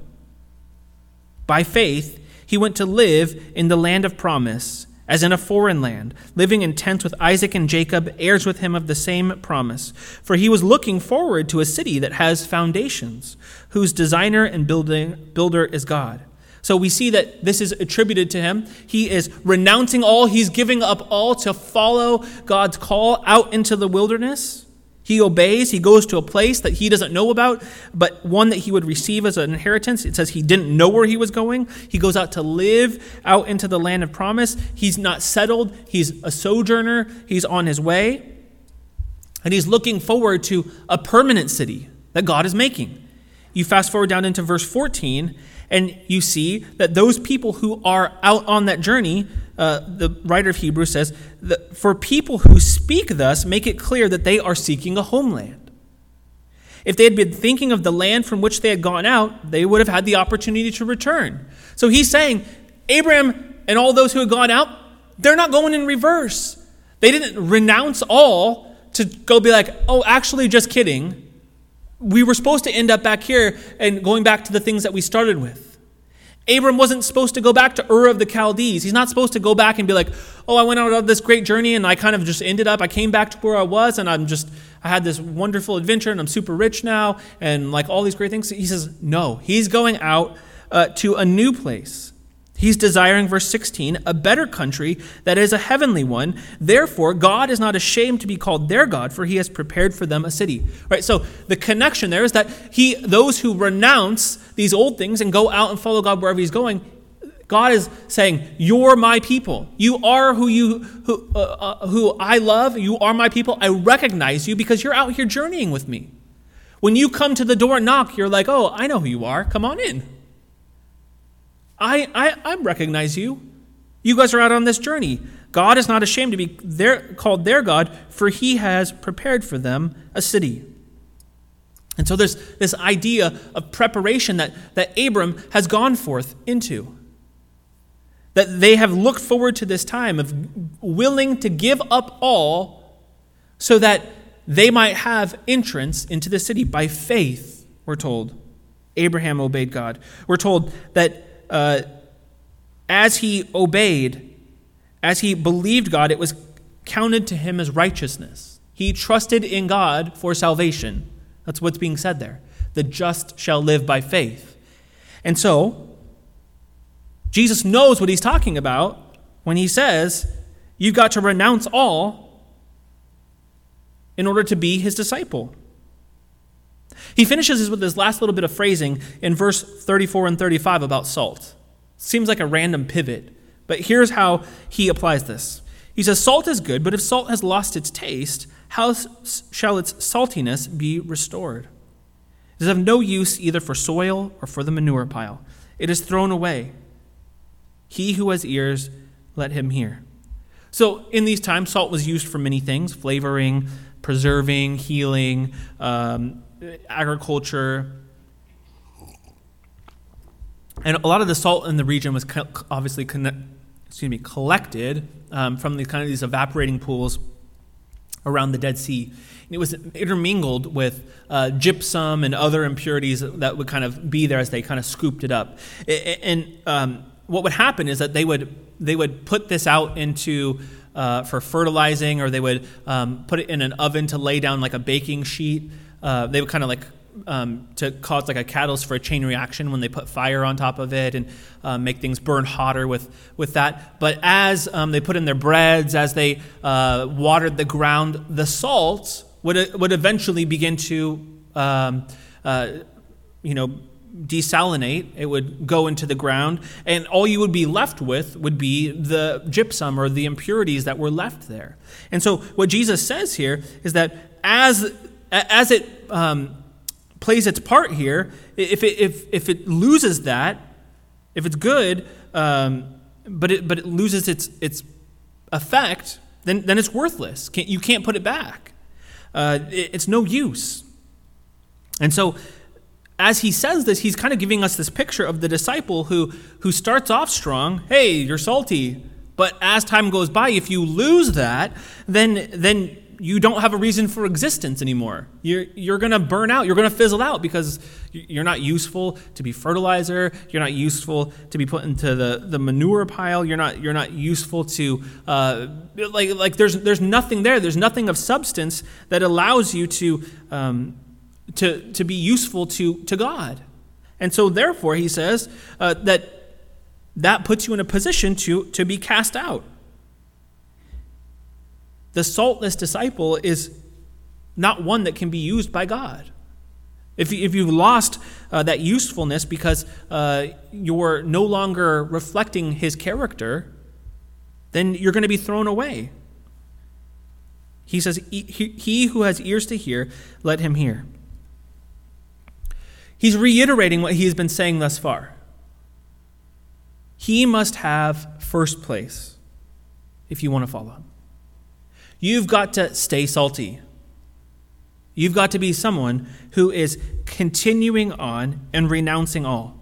By faith, he went to live in the land of promise, as in a foreign land, living in tents with Isaac and Jacob, heirs with him of the same promise. For he was looking forward to a city that has foundations, whose designer and builder is God. So we see that this is attributed to him. He is renouncing all. He's giving up all to follow God's call out into the wilderness. He obeys. He goes to a place that he doesn't know about, but one that he would receive as an inheritance. It says he didn't know where he was going. He goes out to live out into the land of promise. He's not settled. He's a sojourner. He's on his way. And he's looking forward to a permanent city that God is making. You fast forward down into verse 14, and you see that those people who are out on that journey, the writer of Hebrews says, that for people who speak thus, make it clear that they are seeking a homeland. If they had been thinking of the land from which they had gone out, they would have had the opportunity to return. So he's saying, Abraham and all those who had gone out, they're not going in reverse. They didn't renounce all to go be like, oh, actually, just kidding. We were supposed to end up back here and going back to the things that we started with. Abram wasn't supposed to go back to Ur of the Chaldees. He's not supposed to go back and be like, oh, I went out on this great journey and I kind of just ended up, I came back to where I was and I had this wonderful adventure and I'm super rich now and like all these great things. He says, no, he's going out to a new place. He's desiring, verse 16, a better country that is a heavenly one. Therefore, God is not ashamed to be called their God, for he has prepared for them a city. Right? So the connection there is that those who renounce these old things and go out and follow God wherever he's going, God is saying, you're my people. You are who I love. You are my people. I recognize you because you're out here journeying with me. When you come to the door and knock, you're like, oh, I know who you are. Come on in. I recognize you. You guys are out on this journey. God is not ashamed to be called their God, for he has prepared for them a city. And so there's this idea of preparation that Abram has gone forth into. That they have looked forward to this time of willing to give up all so that they might have entrance into the city. By faith, we're told, Abraham obeyed God. We're told that as he obeyed, as he believed God, it was counted to him as righteousness. He trusted in God for salvation. That's what's being said there. The just shall live by faith. And so, Jesus knows what he's talking about when he says, you've got to renounce all in order to be his disciple. He finishes with this last little bit of phrasing in verse 34 and 35 about salt. Seems like a random pivot, but here's how he applies this. He says, salt is good, but if salt has lost its taste, how shall its saltiness be restored? It is of no use either for soil or for the manure pile. It is thrown away. He who has ears, let him hear. So in these times, salt was used for many things: flavoring, preserving, healing, agriculture. And a lot of the salt in the region was obviously collected from these evaporating pools around the Dead Sea. And it was intermingled with gypsum and other impurities that would kind of be there as they kind of scooped it up. And what would happen is that they would put this out into for fertilizing, or they would put it in an oven to lay down like a baking sheet. They would kind of like to cause like a catalyst for a chain reaction when they put fire on top of it and make things burn hotter with that. But as they put in their breads, as they watered the ground, the salt would eventually begin to desalinate. It would go into the ground, and all you would be left with would be the gypsum or the impurities that were left there. And so what Jesus says here is that as it plays its part here, if it loses that, if it's good, but it loses its effect, then it's worthless. You can't put it back. It's no use. And so as he says this, he's kind of giving us this picture of the disciple who starts off strong. Hey, you're salty. But as time goes by, if you lose that, then you don't have a reason for existence anymore. You're going to burn out. You're going to fizzle out because you're not useful to be fertilizer. You're not useful to be put into the manure pile. You're not useful to like there's nothing there. There's nothing of substance that allows you to be useful to God. And so therefore, he says that puts you in a position to be cast out. The saltless disciple is not one that can be used by God. If you've lost that usefulness because you're no longer reflecting his character, then you're going to be thrown away. He says, he who has ears to hear, let him hear. He's reiterating what he has been saying thus far. He must have first place if you want to follow him. You've got to stay salty. You've got to be someone who is continuing on and renouncing all.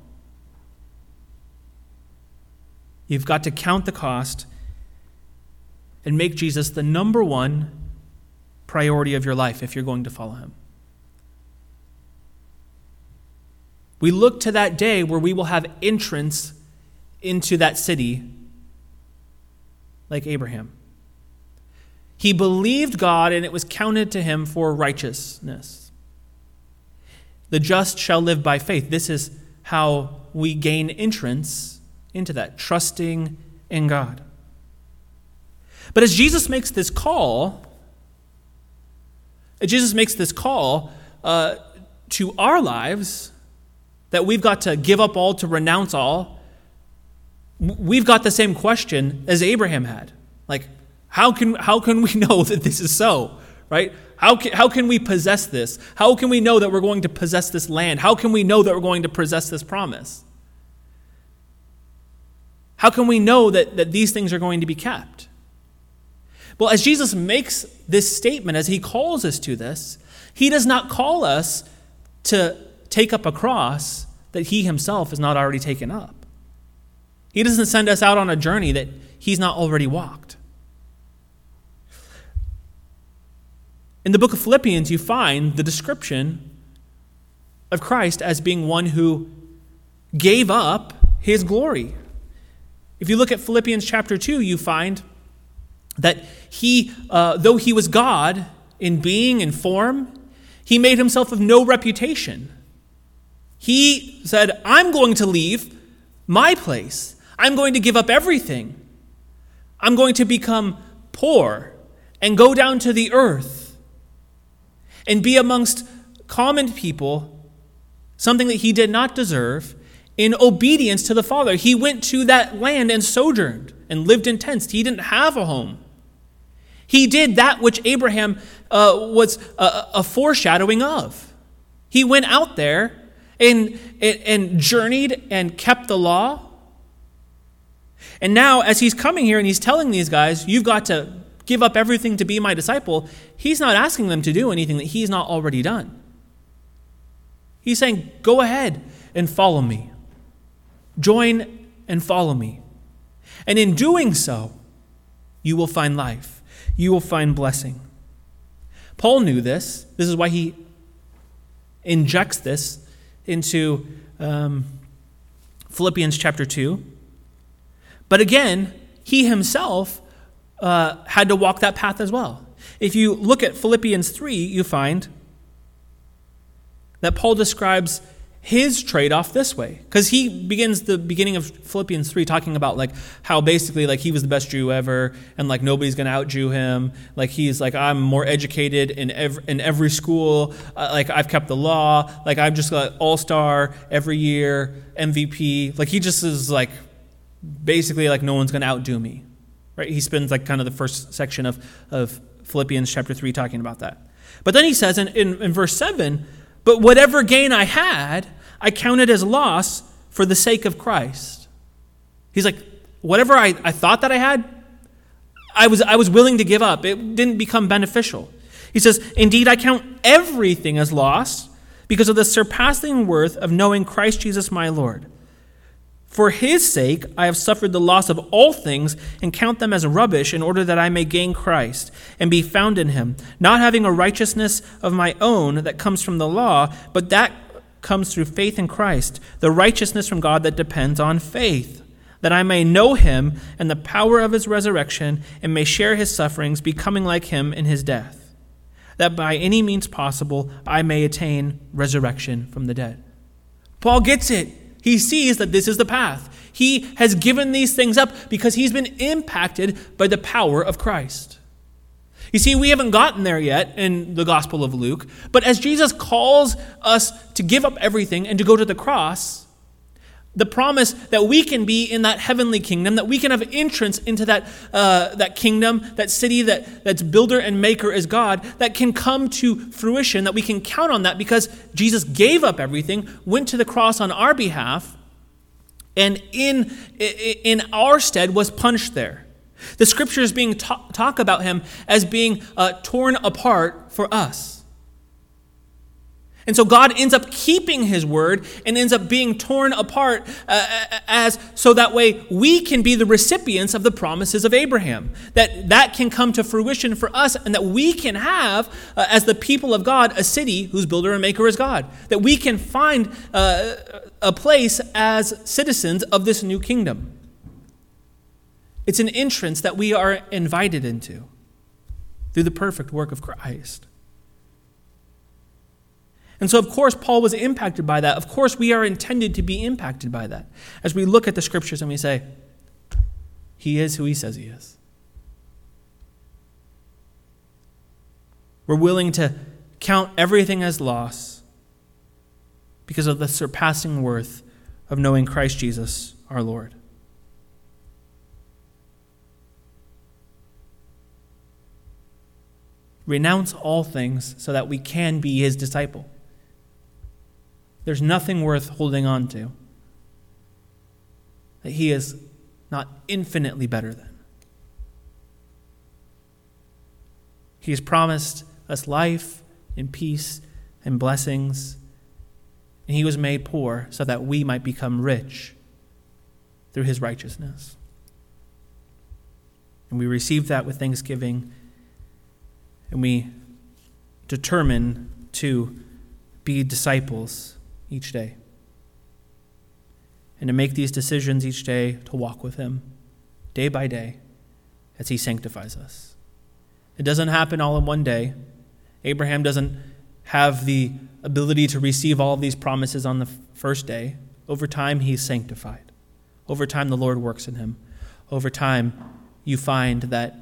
You've got to count the cost and make Jesus the number one priority of your life if you're going to follow him. We look to that day where we will have entrance into that city like Abraham. He believed God, and it was counted to him for righteousness. The just shall live by faith. This is how we gain entrance into that, trusting in God. But as Jesus makes this call, to our lives, that we've got to give up all, to renounce all, we've got the same question as Abraham had. Like, how can we know that this is so, right? How can we possess this? How can we know that we're going to possess this land? How can we know that we're going to possess this promise? How can we know that these things are going to be kept? Well, as Jesus makes this statement, as he calls us to this, he does not call us to take up a cross that he himself has not already taken up. He doesn't send us out on a journey that he's not already walked. In the book of Philippians, you find the description of Christ as being one who gave up his glory. If you look at Philippians chapter 2, you find that he, though he was God in being and form, he made himself of no reputation. He said, I'm going to leave my place. I'm going to give up everything. I'm going to become poor and go down to the earth and be amongst common people, something that he did not deserve, in obedience to the Father. He went to that land and sojourned and lived in tents. He didn't have a home. He did that which Abraham was a foreshadowing of. He went out there and journeyed and kept the law. And now, as he's coming here and he's telling these guys, you've got to give up everything to be my disciple, he's not asking them to do anything that he's not already done. He's saying, go ahead and follow me. Join and follow me. And in doing so, you will find life. You will find blessing. Paul knew this. This is why he injects this into Philippians chapter 2. But again, he himself had to walk that path as well. If you look at Philippians 3, you find that Paul describes his trade-off this way, because he begins the beginning of Philippians 3 talking about like how basically like he was the best Jew ever, and like nobody's going to out-Jew him. Like he's like, I'm more educated in every school. Like I've kept the law. Like I'm just like all-star every year, MVP. Like he just is like basically like no one's going to outdo me. Right? He spends like kind of the first section of Philippians chapter 3 talking about that. But then he says in verse 7, but whatever gain I had, I counted as loss for the sake of Christ. He's like, whatever I thought that I had, I was willing to give up. It didn't become beneficial. He says, indeed, I count everything as loss because of the surpassing worth of knowing Christ Jesus my Lord. For his sake, I have suffered the loss of all things and count them as rubbish in order that I may gain Christ and be found in him, not having a righteousness of my own that comes from the law, but that comes through faith in Christ, the righteousness from God that depends on faith, that I may know him and the power of his resurrection and may share his sufferings, becoming like him in his death, that by any means possible I may attain resurrection from the dead. Paul gets it. He sees that this is the path. He has given these things up because he's been impacted by the power of Christ. You see, we haven't gotten there yet in the Gospel of Luke, but as Jesus calls us to give up everything and to go to the cross, the promise that we can be in that heavenly kingdom, that we can have entrance into that kingdom, that city that's builder and maker is God, that can come to fruition, that we can count on that because Jesus gave up everything, went to the cross on our behalf, and in our stead was punished there. The scriptures being talk about him as being torn apart for us. And so God ends up keeping his word and ends up being torn apart so that way we can be the recipients of the promises of Abraham. That can come to fruition for us and that we can have, as the people of God, a city whose builder and maker is God. That we can find a place as citizens of this new kingdom. It's an entrance that we are invited into through the perfect work of Christ. And so, of course, Paul was impacted by that. Of course, we are intended to be impacted by that. As we look at the scriptures and we say, he is who he says he is. We're willing to count everything as loss because of the surpassing worth of knowing Christ Jesus, our Lord. Renounce all things so that we can be his disciple. There's nothing worth holding on to that he is not infinitely better than. He has promised us life and peace and blessings, and he was made poor so that we might become rich through his righteousness. And we receive that with thanksgiving, and we determine to be disciples each day. And to make these decisions each day to walk with him day by day as he sanctifies us. It doesn't happen all in one day. Abraham doesn't have the ability to receive all of these promises on the first day. Over time, he's sanctified. Over time, the Lord works in him. Over time, you find that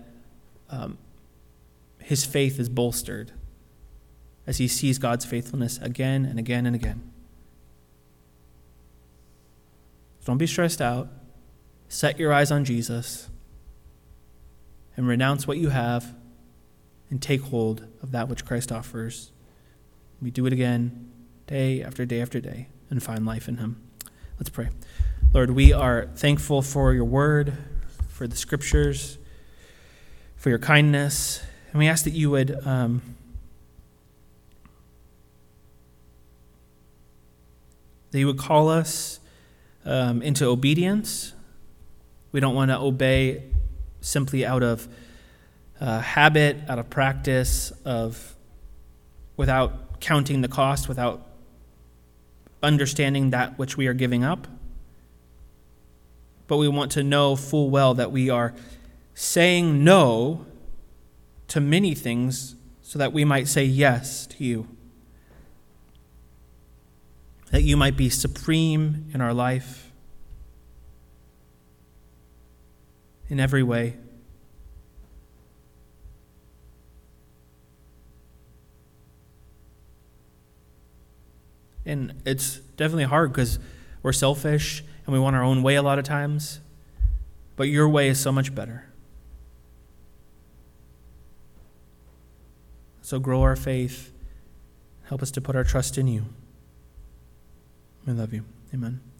his faith is bolstered as he sees God's faithfulness again and again and again. Don't be stressed out. Set your eyes on Jesus and renounce what you have and take hold of that which Christ offers. We do it again day after day after day and find life in him. Let's pray. Lord, we are thankful for your word, for the scriptures, for your kindness, and we ask that you would call us into obedience. We don't want to obey simply out of habit, out of practice, of without counting the cost, without understanding that which we are giving up. But we want to know full well that we are saying no to many things so that we might say yes to you. That you might be supreme in our life in every way. And it's definitely hard because we're selfish and we want our own way a lot of times. But your way is so much better. So grow our faith. Help us to put our trust in you. We love you. Amen.